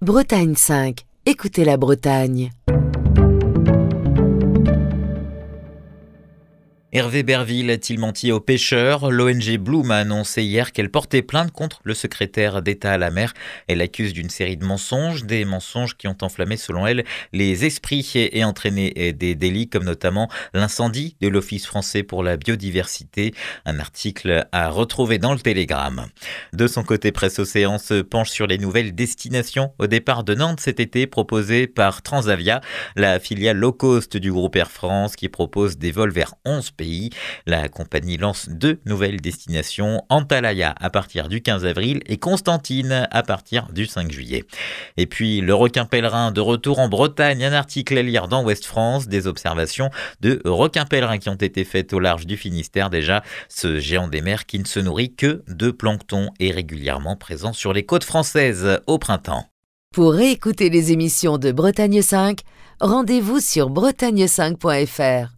Bretagne 5. Écoutez la Bretagne. Hervé Berville a-t-il menti aux pêcheurs ? L'ONG Bloom a annoncé hier qu'elle portait plainte contre le secrétaire d'État à la mer. Elle accuse d'une série de mensonges, des mensonges qui ont enflammé selon elle les esprits et entraîné des délits comme notamment l'incendie de l'Office français pour la biodiversité. Un article à retrouver dans le Télégramme. De son côté, Presse Océan se penche sur les nouvelles destinations au départ de Nantes cet été proposées par Transavia, la filiale low cost du groupe Air France qui propose des vols vers 11 pays. La compagnie lance 2 nouvelles destinations, Antalya à partir du 15 avril et Constantine à partir du 5 juillet. Et puis le requin pèlerin de retour en Bretagne, un article à lire dans Ouest France, des observations de requins pèlerins qui ont été faites au large du Finistère déjà, ce géant des mers qui ne se nourrit que de plancton est régulièrement présent sur les côtes françaises au printemps. Pour réécouter les émissions de Bretagne 5, rendez-vous sur bretagne5.fr.